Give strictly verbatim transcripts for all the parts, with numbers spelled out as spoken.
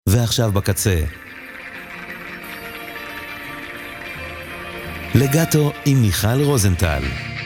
ועכשיו בקצה. לגאטו עם מיכל רוזנטל.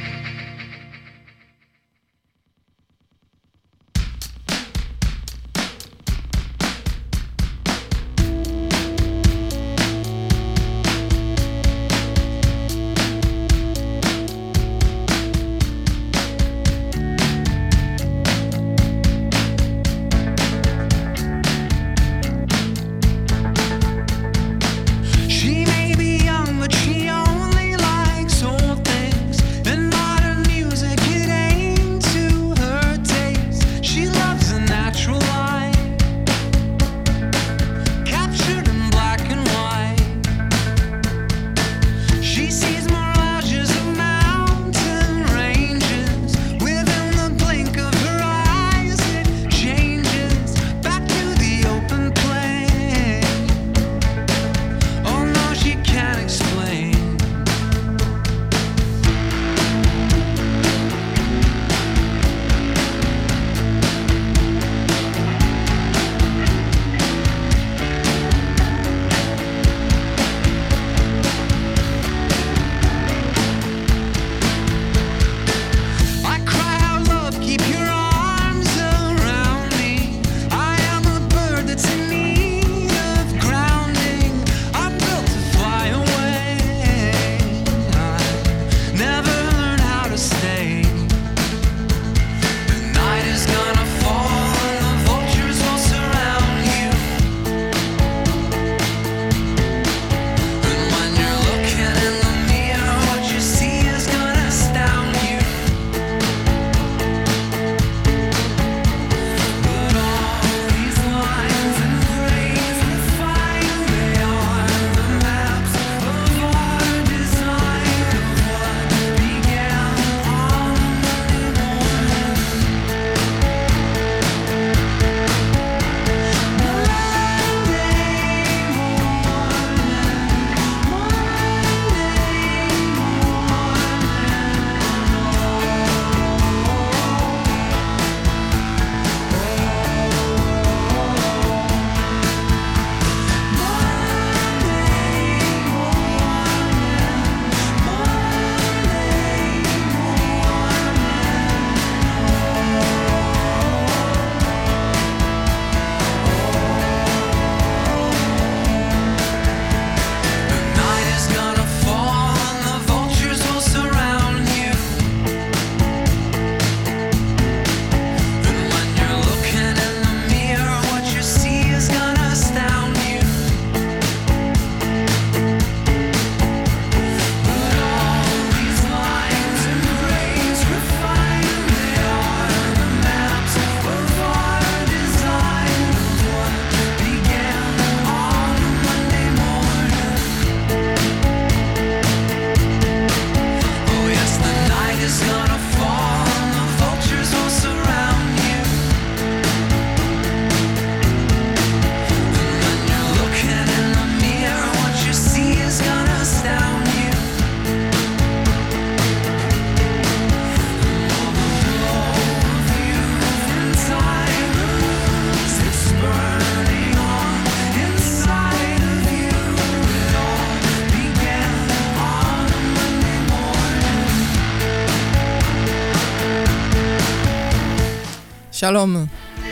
שלום.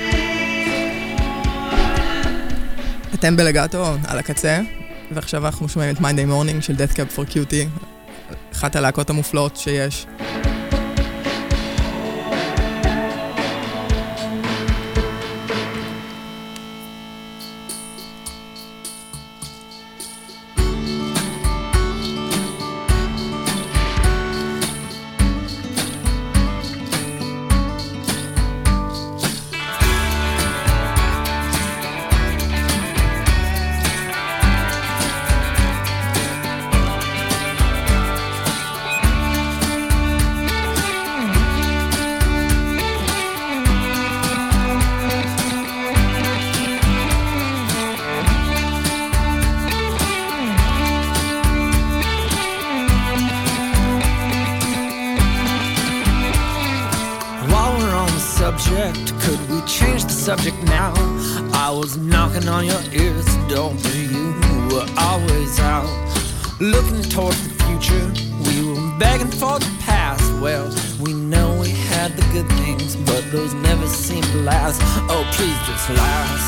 אתם בלגאטו על הקצה, ועכשיו אנחנו שומעים את Monday Morning של Death Cab for Cutie, אחת הלהקות המופלאות שיש. subject. Could we change the subject now? I was not knocking on your ears, don't be you were always out looking toward the future. We were begging for the past. Well, we know we had the good things, but those never seem to last. Oh, please just last.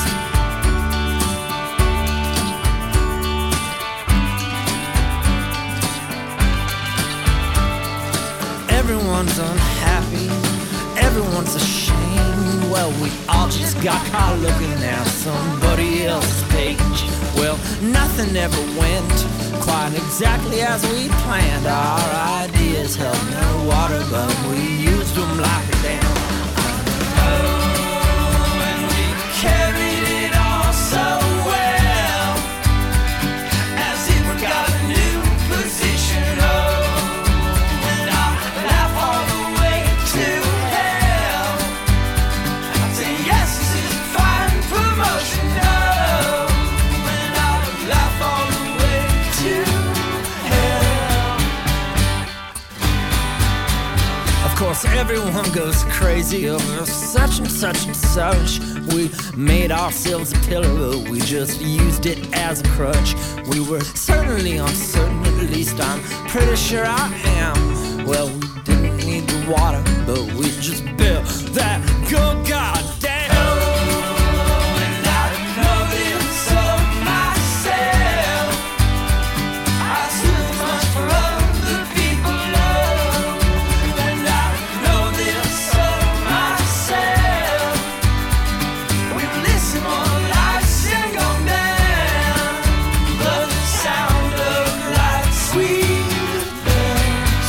Everyone's unhappy, everyone's ashamed. Well, we all just got caught looking at somebody else's page. Well, nothing ever went quite exactly as we planned. Our ideas held no water, but we used them like a dam. Oh, and we carried it all so well, as if we got a new position. Oh, and I laugh all the way to hell. I say yes, this is fine promotion. Oh, and I laugh all the way to hell. Of course, everyone goes crazy over such and such and such. We made ourselves a pillar, but we just used it as a crutch. We were certainly uncertain, at least I'm pretty sure I am. Well, we didn't need the water, but we just built that good goddamn. Oh, and I know this of myself. I stood much for other people, love, and I know this of myself. We listen on the lights and go down, but the sound of light sweet bells.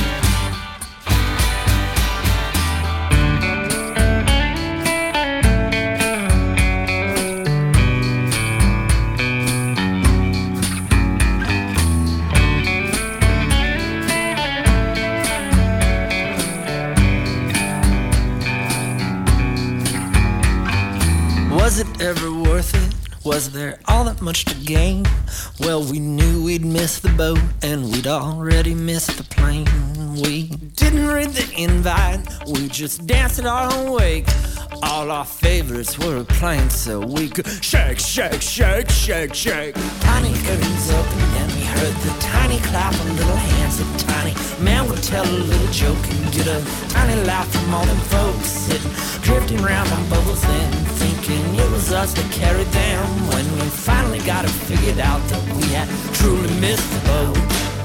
Was it ever worth it? Was there all that much to gain? Well, we knew we'd miss the boat, and we'd already missed the plane. We didn't read the invite, we just danced at our own wake. All our favorites were playing so we could shake, shake, shake, shake, shake. Tiny curtains open and we heard the tiny clap of little hands. The tiny man would tell a little joke and get a tiny laugh from all them folks sitting, drifting round on bubbles then, thinking it was us that carried them. When we finally got it figured out that we had truly missed the boat.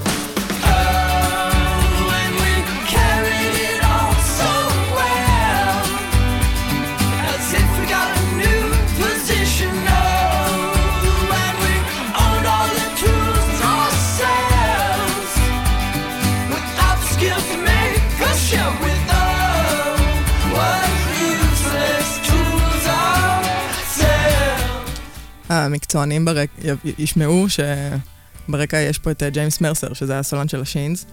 Oh, and we carried it all so well, as if we got a new position. Oh, and we owned all the tools ourselves, without the skill to make a show with. Oh, what useless tools ourselves. המקצוענים ברקע ישמעו שברקע יש פה את ג'יימס מרסר, שזה הסולן של השינס.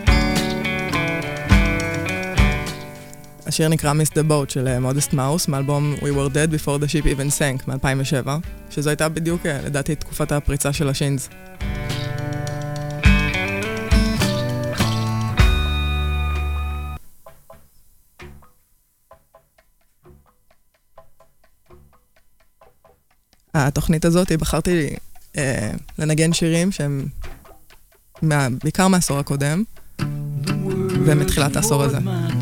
השיר נקרא Miss the Boat של מודסט מאוס, מאלבום We Were Dead Before the Ship Even Sank מ-אלפיים ושבע, שזו הייתה בדיוק, לדעתי, תקופת הפריצה של השינס. התוכנית הזאת, בחרתי אה, לנגן שירים שהם מה, בעיקר מהעשור הקודם ומתחילת העשור הזה.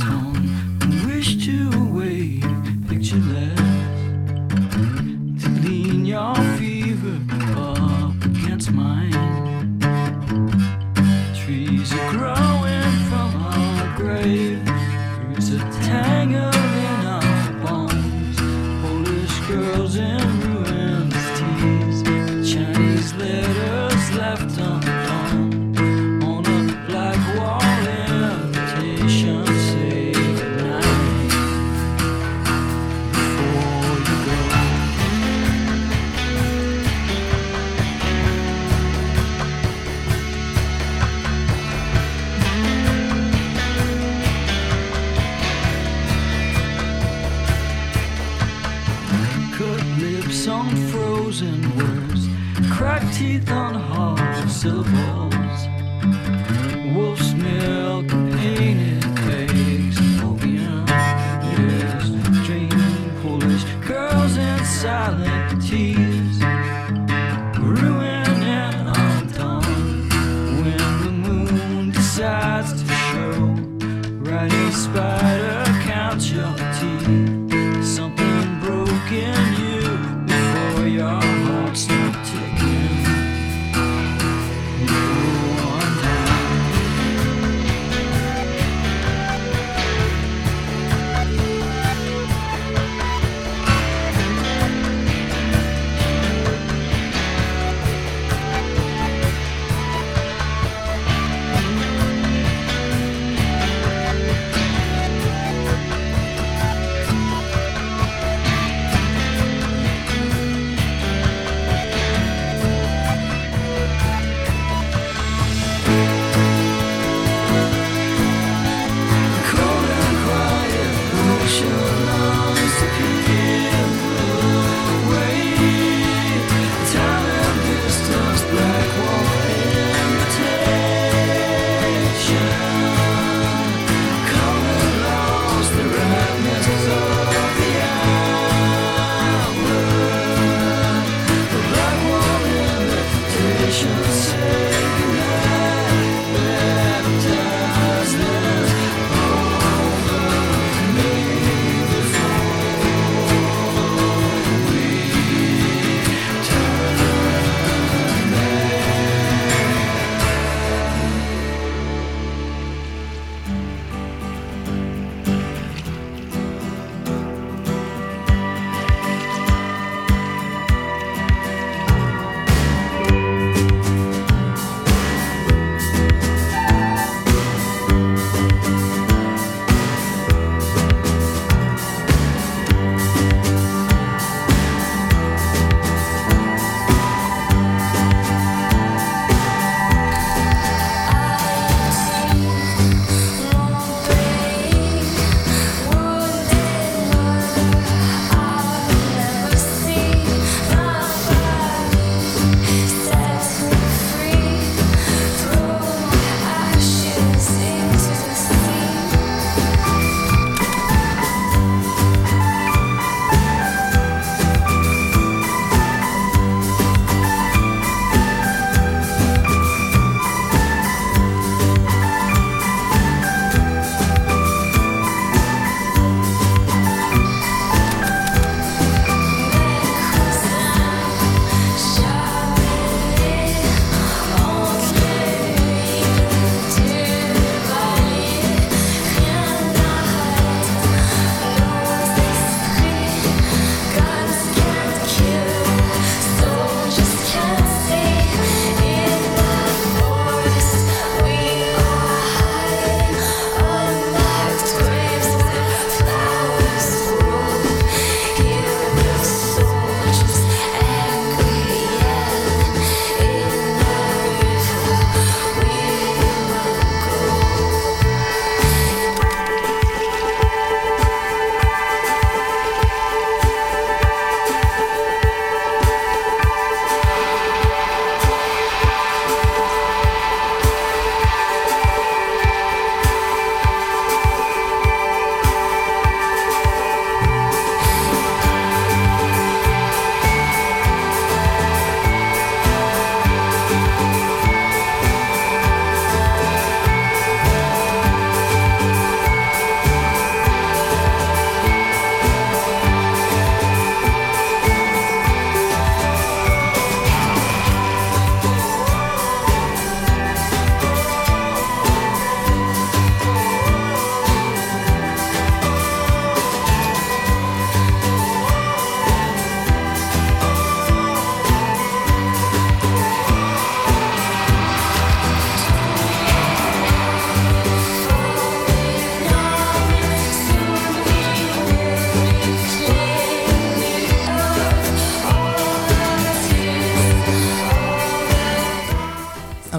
Teeth on hard syllables, wolf's milk and painted face, opium, yes, dreaming Polish girls in silent teeth.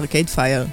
ארקייד פייר.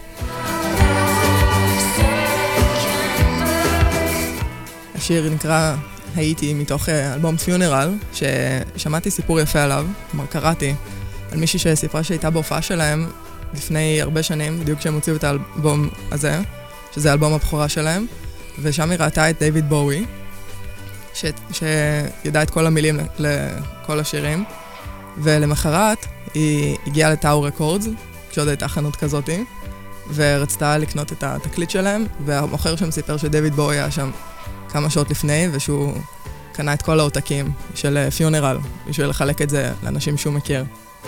השיר נקרא הייתי מתוך אלבום פיונרל, ששמעתי סיפור יפה עליו, כלומר קראתי, על מישהי שסיפרה שהייתה בהופעה שלהם לפני הרבה שנים, בדיוק כשהם הוציאו את האלבום הזה, שזה אלבום הבכורה שלהם, ושם היא ראתה את דיוויד בואי, ש... שידע את כל המילים לכל השירים, ולמחרת היא הגיעה לטאו רקורדס, כשעוד הייתה חנות כזאת, ורצתה לקנות את התקליט שלהם, והמוכר שם סיפר שדיוויד בואי היה שם כמה שעות לפני, ושהוא קנה את כל העותקים של פיונרל, בשביל לחלק את זה לאנשים שהוא מכיר.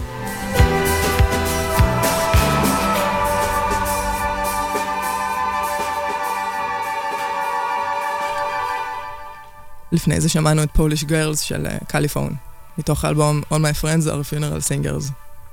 לפני זה שמענו את Polish Girls של קליפון, מתוך האלבום All My Friends Are Funeral Singers.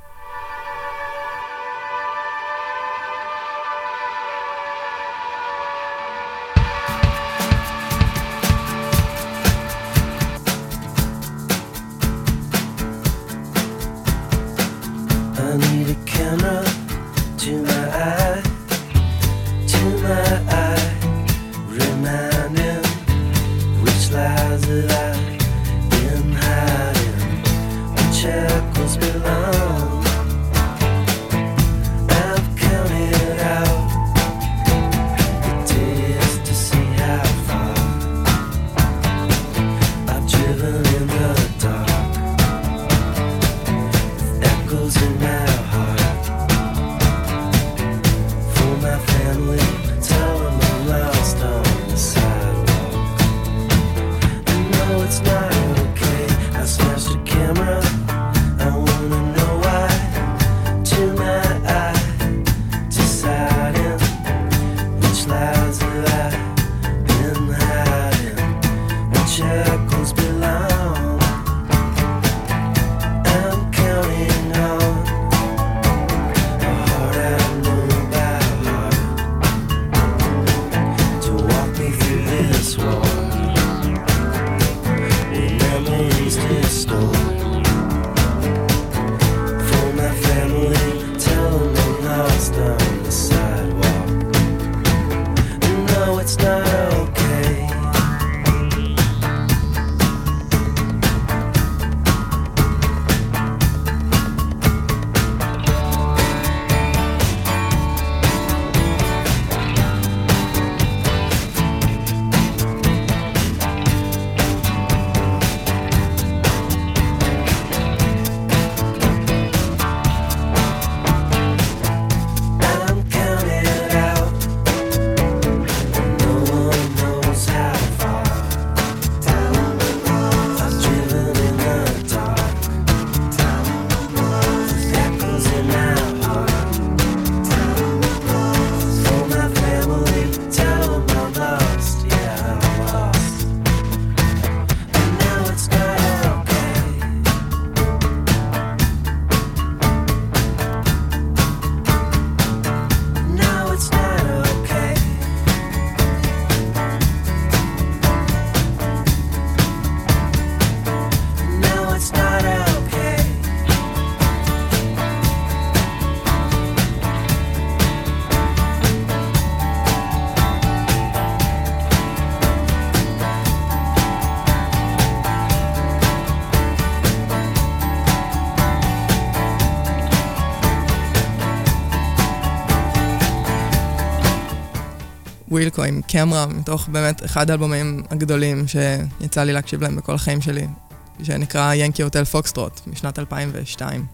ווילקו עם קמרה, מתוך באמת אחד האלבומים הגדולים שיצא לי להקשיב להם בכל החיים שלי, שנקרא ינקי הוטל פוקסטרוט, משנת אלפיים ושתיים.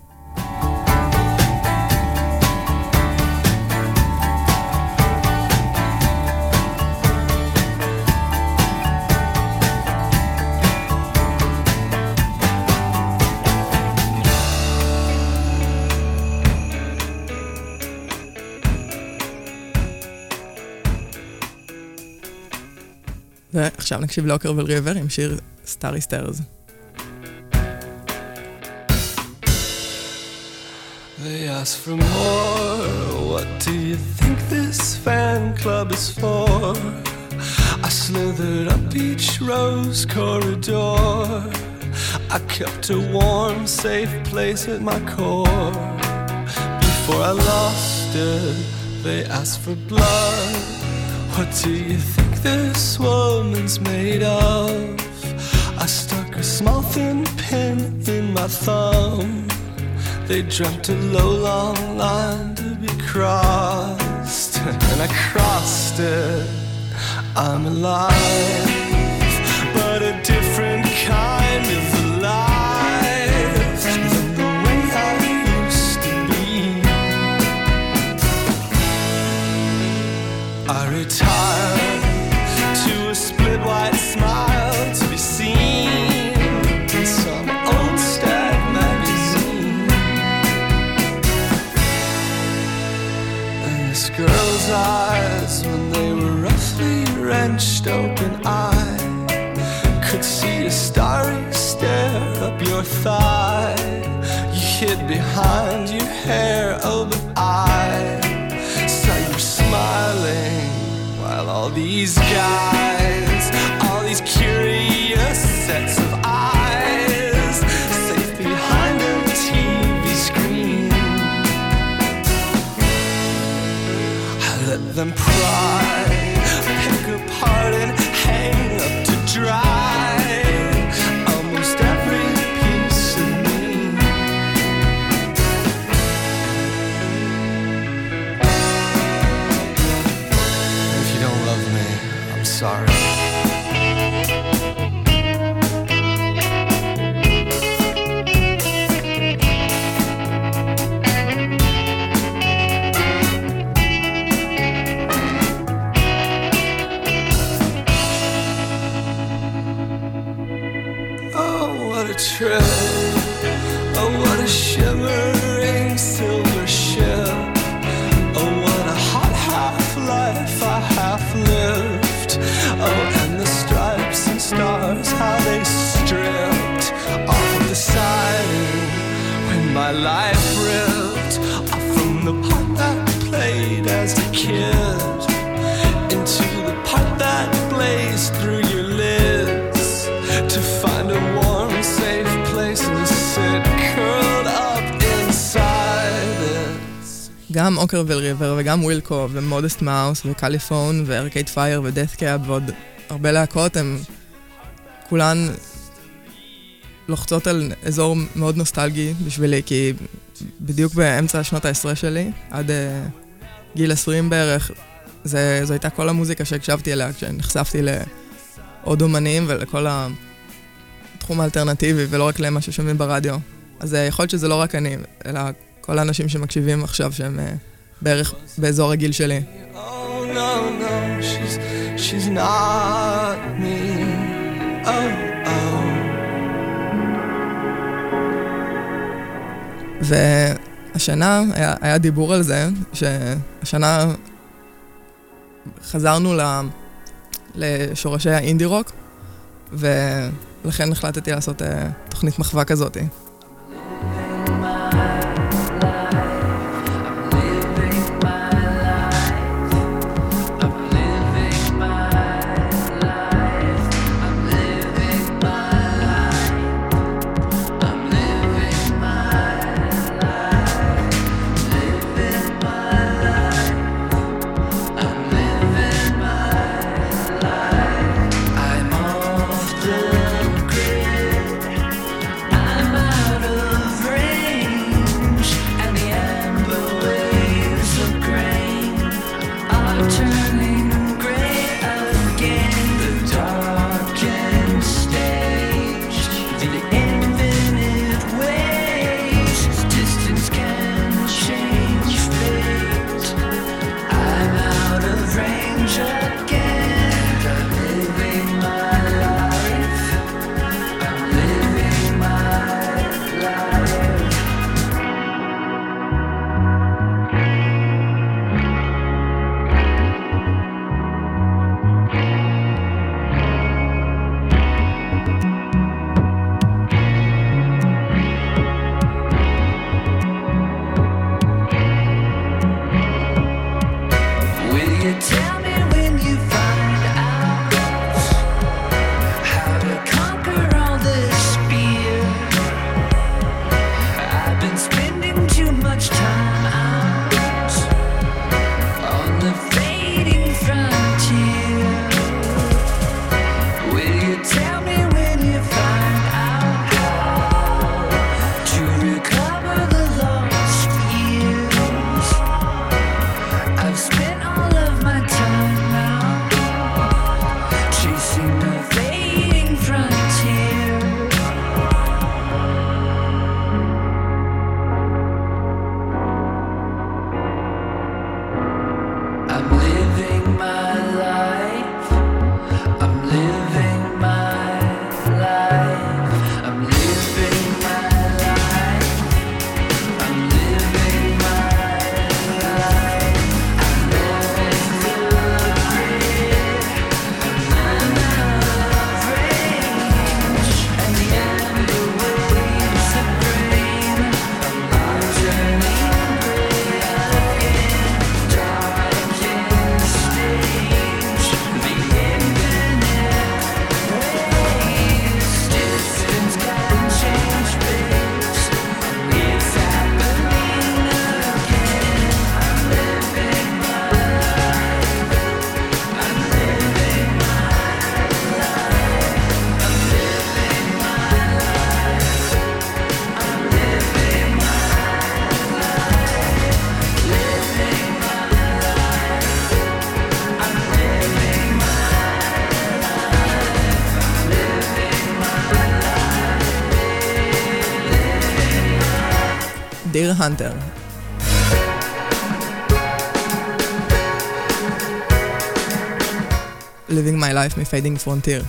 ועכשיו נקשיב לאוקר ולריבר עם שיר סטארי סטיירס. They ask for more. What do you think this fan club is for? I slithered up each rose corridor. I kept a warm, safe place at my core before I lost accosted. They asked for blood. What do you think this woman's made of? I stuck a small thin pin in my thumb. They dreamt a low long line to be crossed, and I crossed it. I'm alive, but a different kind of alive than the way I used to be. I retired to a split white smile to be seen in some old stag magazine. And this girl's eyes, when they were roughly wrenched open, I could see a starry stare up your thigh. You hid behind your hair, oh, but I saw you smiling, while all these guys, all these curious sets of eyes, safe behind a T V screen. I let them pry, pick apart and hang up to dry almost every piece of me. If you don't love me, I'm sorry. Trip. Oh, what a shimmering silver ship. Oh, what a hot half-life I half-lived. Oh, and the stripes and stars, how they stripped off of the siding when my life ripped off from the part that played as a kid into the part that blazed through your lids to find a warm, safe place and sit curled up inside it. גם אוקרוויל ריבר וגם ווילקו ומודסט מאוס וקליפון וארקייד פייר ודאט קאב ועוד הרבה להקות, הם כולן לוחצות על אזור מאוד נוסטלגי בשבילי, כי בדיוק באמצע שנות העשרה שלי, עד uh, גיל עשרים בערך, זה, זו הייתה כל המוזיקה שהקשבתי אליה כשנחשפתי לעוד אומנים ולכל התחום האלטרנטיבי, ולא רק למה ששומעים ברדיו. אז יכול להיות שזה לא רק אני, אלא כל האנשים שמקשיבים עכשיו שהם uh, בערך באזור הגיל שלי. Oh no, no, she's, she's not me. Oh, oh. והשנה היה, היה דיבור על זה, שהשנה חזרנו ל, לשורשי האינדי רוק, ולכן החלטתי לעשות uh, תוכנית מחווה כזאת. I'm דיר הנטר. Living my life מפיידינג פרונטיר.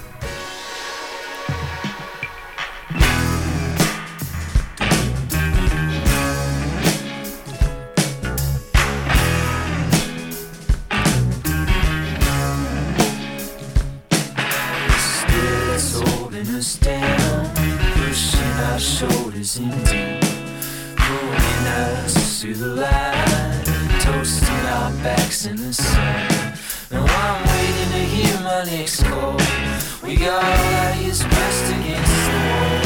Shoulders in deep, pulling us to the light, toasting our backs in the sun. Now I'm waiting to hear my next call. We got our eyes pressed against the wall.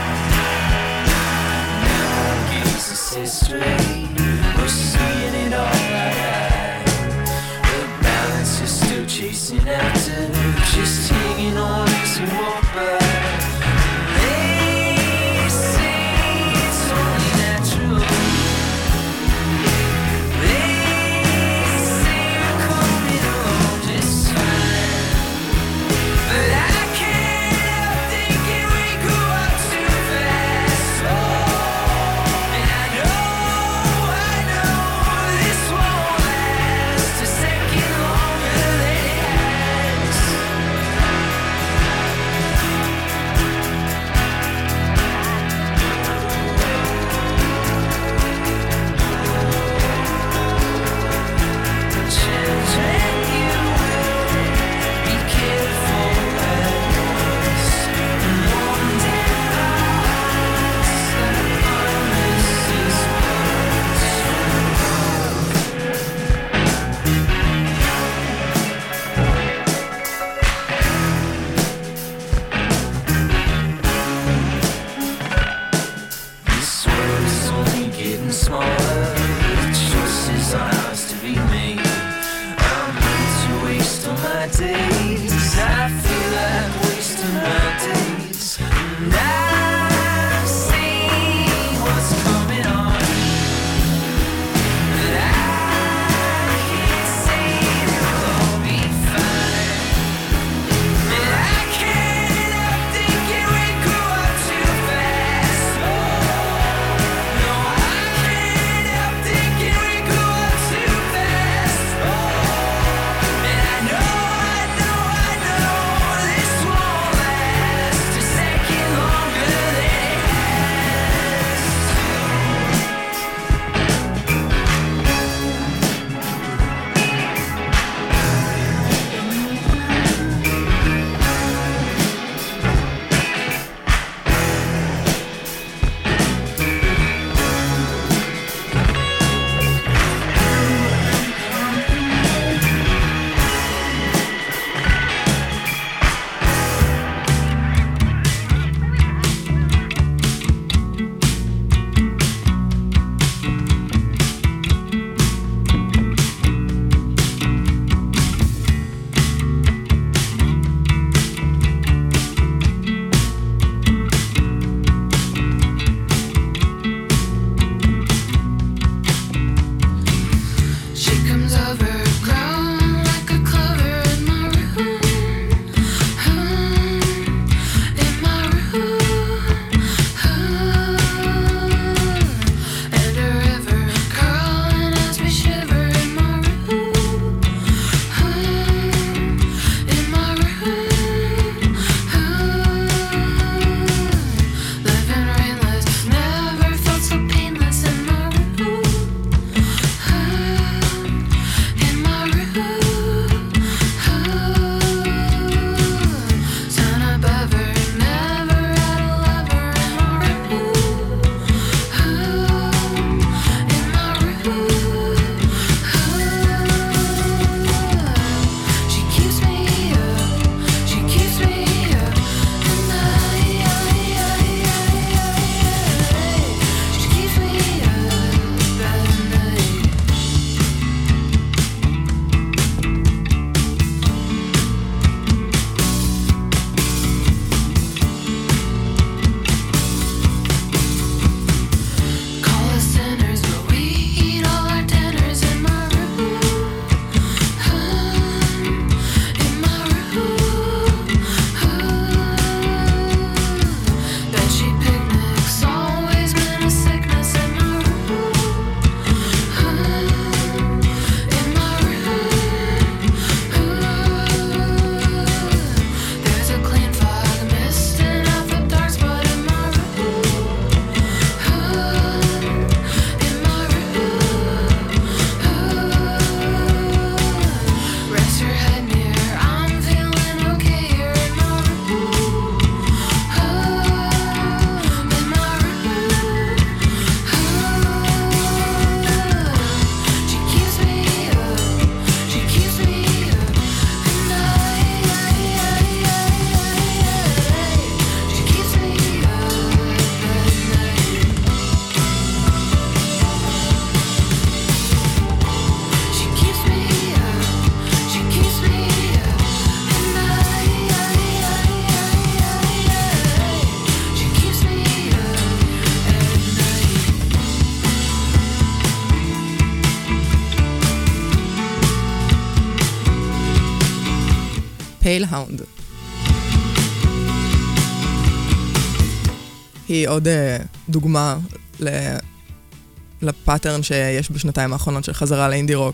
Now our gaze is set straight, we're seeing it all right. The balance is still chasing after, just hanging on as we walk by. I can't פיילהאונד. היא עוד דוגמה לפאטרן שיש בשנתיים האחרונות של חזרה לאינדי רוק.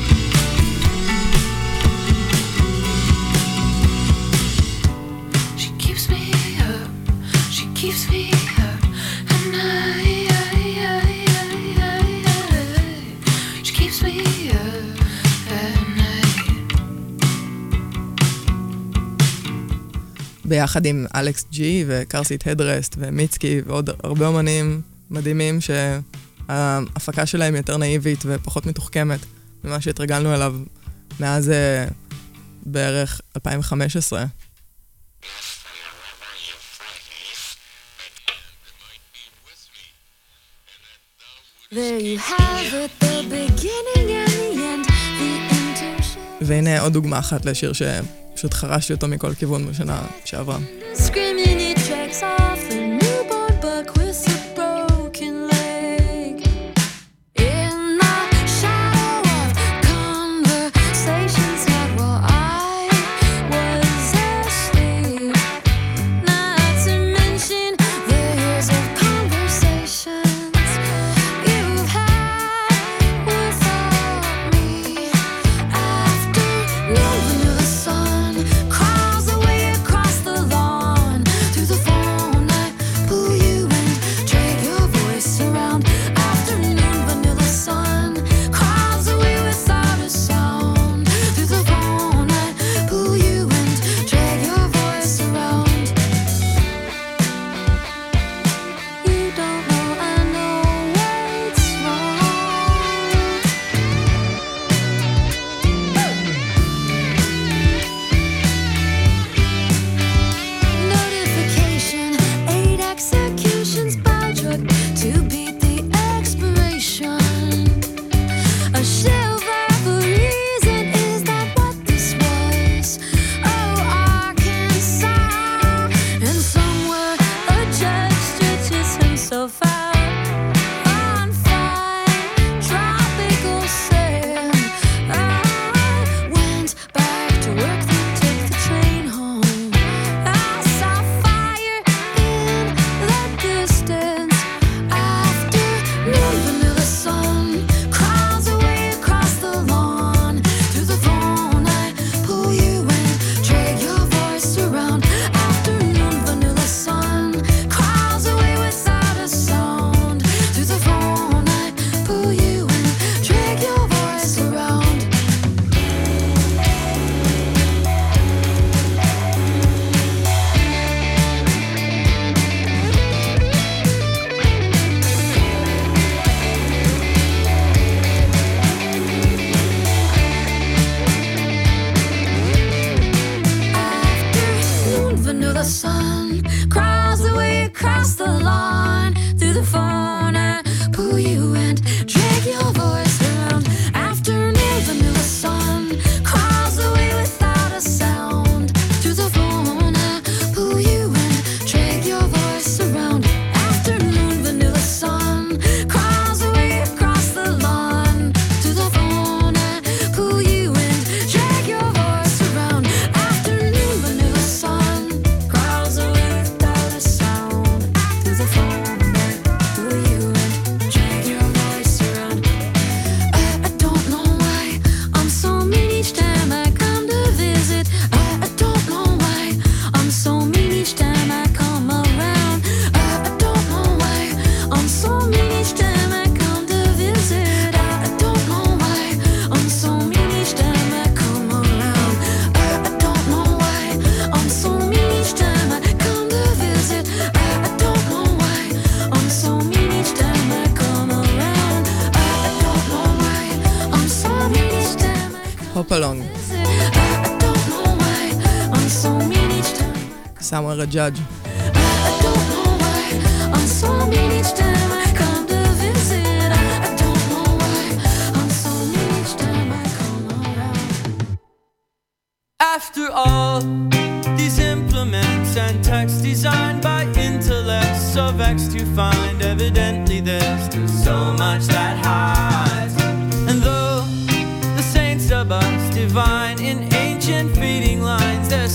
ביחד עם אלכס ג'י וקרסית הדרסט ומיצקי ועוד הרבה אומנים מדהימים שההפקה שלהם יותר נאיבית ופחות מתוחכמת ממה שהתרגלנו אליו מאז בערך אלפיים וחמש עשרה. There you have it, the beginning and the end, the intention. והנה עוד דוגמה אחת לשיר שפשוט חרשתי אותו מכל כיוון בשנה שעברה. Screaming it tracks off the newborn buck with a broken leg. In the shadow of conversations had while I was asleep. Not to mention the years of conversations you've had without me. Afternoon when the sun crawls away across the lawn. Through the phone I pull you and drag your voice around. Afternoon when the sun crawls away without a sound. Through the phone I pull you and drag your voice around. You don't know I know what's wrong. Notification, eight executions by drug to beat the expiration. A shell for a reason, is that what this was? Oh, Arkansas. And somewhere a judge stretches himself out on fine tropical sand. I went back to work, then took the train home. I saw fire in the distance. Afternoon when the sun crawls away across the lawn. Through the phone I pull you and drag your voice around. Afternoon when the sun crawls away without a sound. Through the phone I pull you and drag your voice around. Afternoon when the sun crawls away across the lawn. Through the phone I pull you and drag your voice around. Afternoon when the sun crawls away without a sound. Through the phone I pull you and drag your voice around. Afternoon when the sun crawls away across the lawn. Through the phone I pull you and drag your voice around. Afternoon when the sun crawls away without a sound. Through the phone I pull you and drag your voice around. I, I don't know why I'm so mean each time I come to visit. I, I don't know why I'm so mean each time I come around. I, I don't know why I'm so mean each time I come to visit. I, I don't know why I'm so mean each time I come around. I, I don't know why I'm so mean each time I come to visit. I, I don't know why I'm so mean each time I come around. I, I don't know why I'm so mean each time I come Hop along. to visit. I, I don't know why I'm so mean each time. Somewhere a judge. I don't know why I'm so mean each time I come to visit. I, I don't know why I'm so mean each time I come around. After all, these implements and text designed by intellects so vexed to find evidently there's still so much that hides. And though the saints of us divine in ancient feeding lines, there's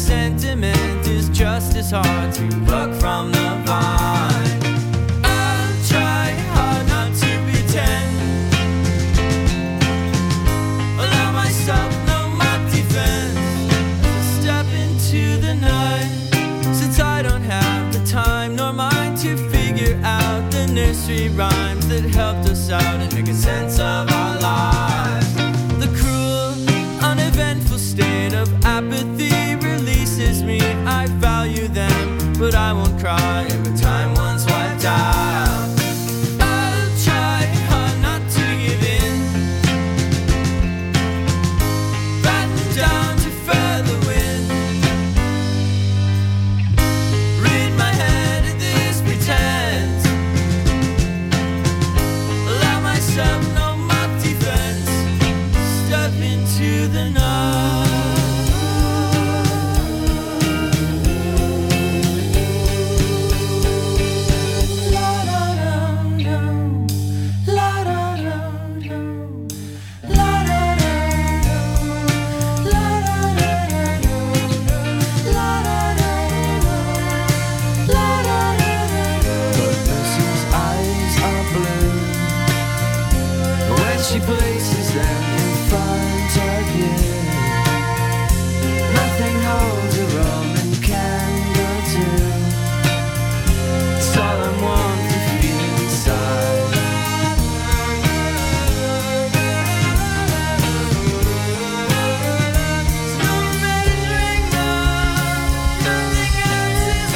it's hard to pluck from the vine. I'll try hard not to pretend, allow myself no mock defense, step into the night, since I don't have the time nor mind to figure out the nursery rhymes that helped us out and make a sense of our lives. The cruel, uneventful state of apathy releases me. I value them, but I won't cry every time one's wiped out. I'll try hard not to give in, batten down to feather wind, rid my head of this pretense, allow myself no mock defense, step into the night. She places them in front of you. Nothing holds a Roman candle to. It's all I want to feel inside. There's no measuring up, nothing else is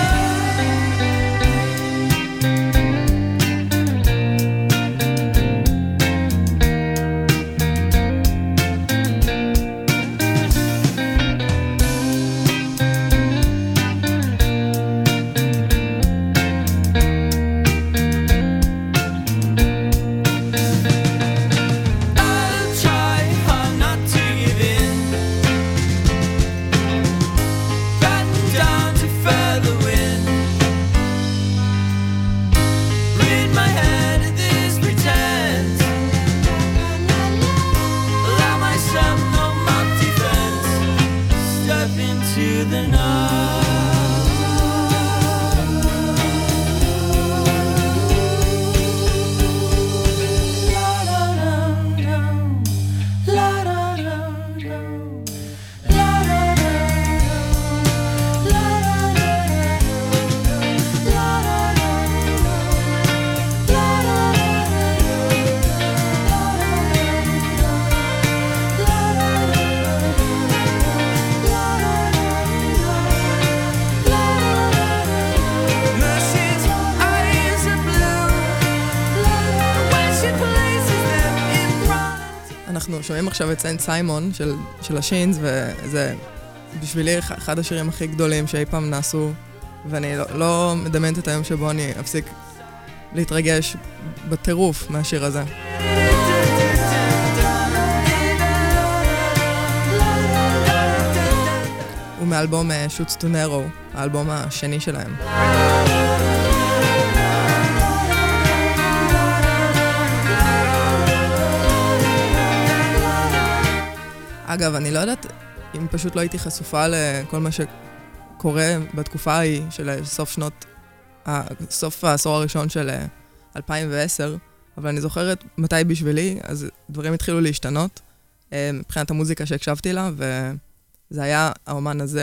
אנחנו שומעים עכשיו את סנט סיימון של, של השינס, וזה בשבילי אחד השירים הכי גדולים שאי פעם נעשו, ואני לא, לא מדמיינת את היום שבו אני אפסיק להתרגש בטירוף מהשיר הזה. הוא מאלבום Shoots to Narrow, האלבום השני שלהם. אגב, אני לא יודעת אם פשוט לא הייתי חשופה לכל מה שקורה בתקופה ההיא של סוף שנות, סוף העשור הראשון של אלפיים ועשר, אבל אני זוכרת מתי בשבילי, אז דברים התחילו להשתנות מבחינת המוזיקה שהקשבתי לה, וזה היה האומן הזה.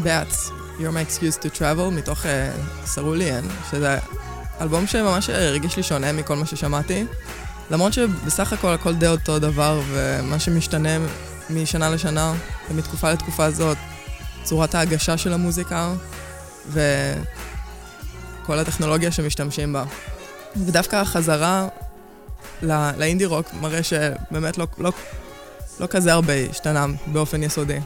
That's You're My Excuse to Travel, מתוך סרוליאן, שזה אלבום שממש הרגיש לי שונה מכל מה ששמעתי, למרות שבסך הכל הכל די אותו דבר, ומה שמשתנה משנה לשנה ומתקופה לתקופה זאת, צורת ההגשה של המוזיקה וכל הטכנולוגיה שמשתמשים בה. ודווקא החזרה לא, לאינדי רוק מראה שבאמת לא, לא, לא כזה הרבה השתנה באופן יסודי.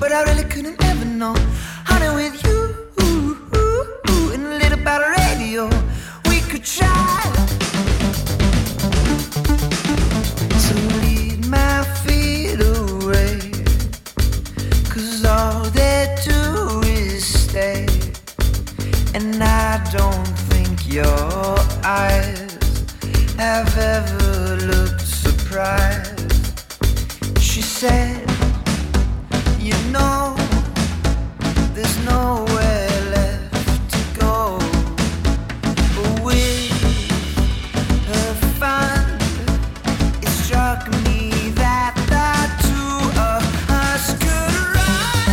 but I really couldn't ever know. Honey, with you and a little bit of radio, we could try to lead my feet away, 'cause all they do is stay. And I don't think your eyes have ever looked surprised. She said, you know, there's nowhere left to go. But with her fun, it struck me that the two of us could run.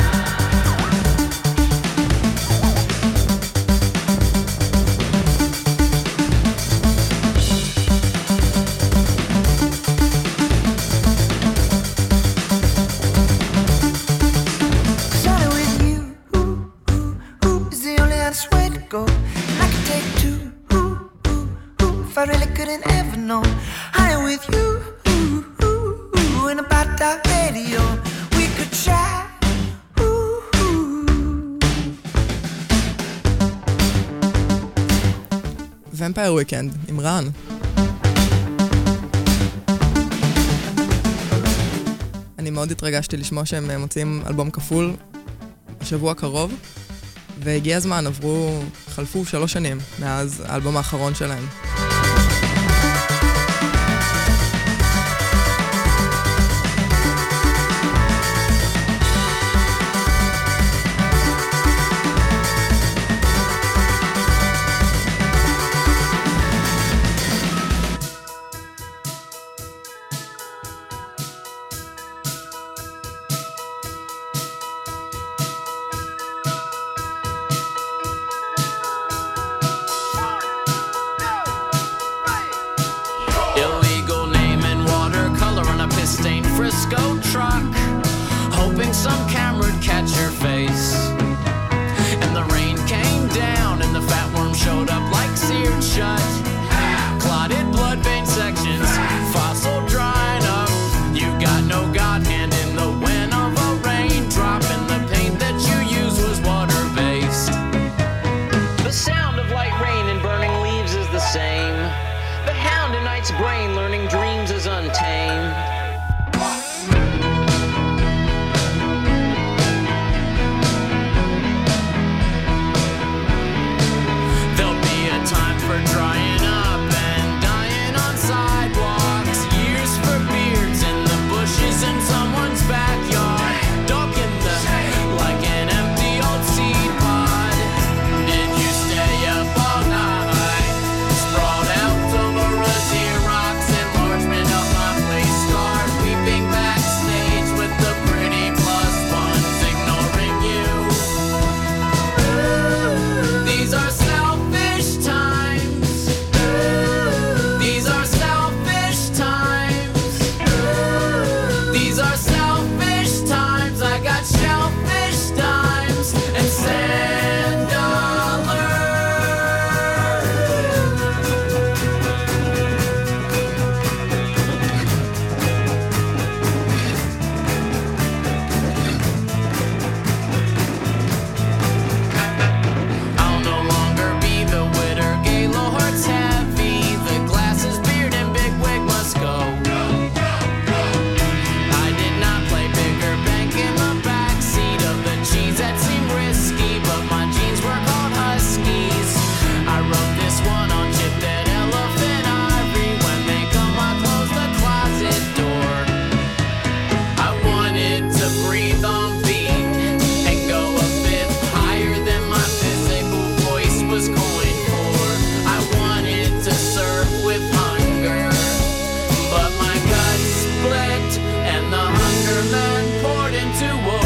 Started with you, ooh, ooh, ooh, is the only honest way to go. And I could take two, ooh, ooh, ooh, if I really couldn't ever know. Honey, with you, ooh, ooh, ooh, and about that radio, we could try, ooh, ooh. Vampire Weekend עם רן. אני מאוד התרגשתי לשמוע שהם מוצאים אלבום כפול בשבוע הקרוב, והגיע הזמן, עברו, חלפו שלוש שנים מאז האלבום האחרון שלהם. Illegal name and watercolor on a piss-stained Frisco truck, hoping some camera'd catch her face. And the rain came down and the fat worm showed up like seared shut. Clotted blood vein sections, fossil drying up. You got no God hand in the wind of a raindrop, and the paint that you used was water-based. The sound of light rain and burning leaves is the same. The hound in night's brain learning dreams is untamed. There'll be a time for drying up and dying on sidewalks. Years for beards in the bushes in someone's backyard. Dog in the like an empty old seed pod. Did you stay up all night? Sprawled out over a Xerox enlargement of my place card, weeping backstage with the pretty plus ones ignoring you. These are selfish times. These are selfish times. These are selfish times. I got shellfish dimes and sand dollars. I'll no longer be the witter, Galo hearts heavy. The glasses, beard, and big wig must go. I did not play bigger bank in the backseat of the cheese that seemed risky, but my jeans were called Huskies. I wrote this one on chipped that elephant ivory. When they come, I close the closet door. I wanted to breathe on beat and go a bit higher than my physical voice was going for. I wanted to serve with hunger, but my gut split and the hunger men poured into war.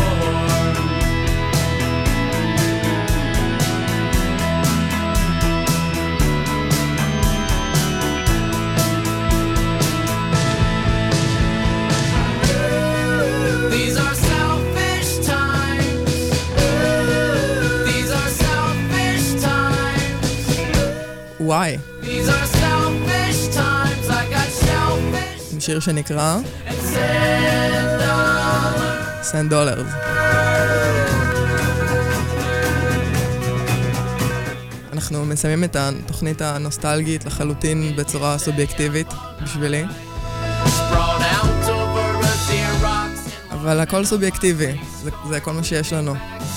These are selfish times. These are selfish times. וואי, These are selfish times. I got shellfish עם שיר שנקרא and sand dollars. סנד דולרס. אנחנו מסיימים את התוכנית הנוסטלגית לחלוטין בצורה סובייקטיבית בשבילי. אבל הכל סובייקטיבי, זה, זה כל מה שיש לנו.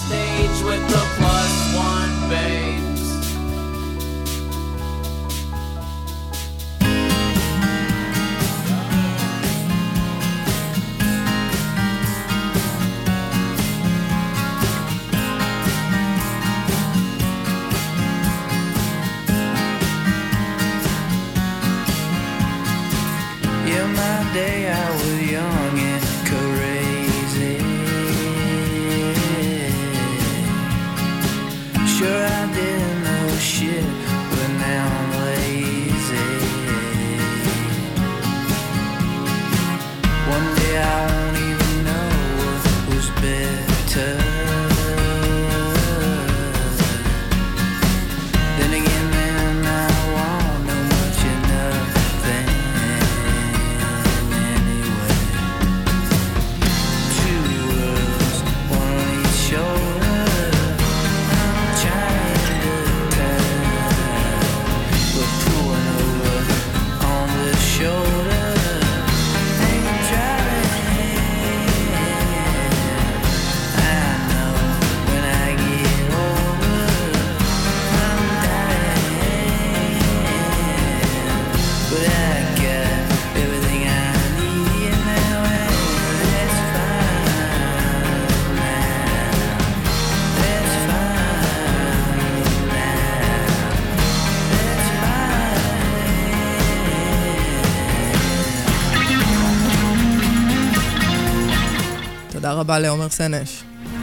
תודה רבה לעומר סנש.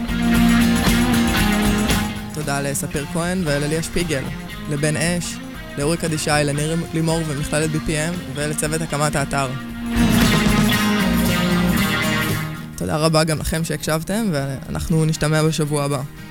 תודה לספיר כהן ולליה שפיגל, לבן אש, לאורי קדישי, לניר לימור ומכללת בי פי אם ולצוות הקמת האתר. תודה רבה גם לכם שהקשבתם ואנחנו נשתמע בשבוע הבא.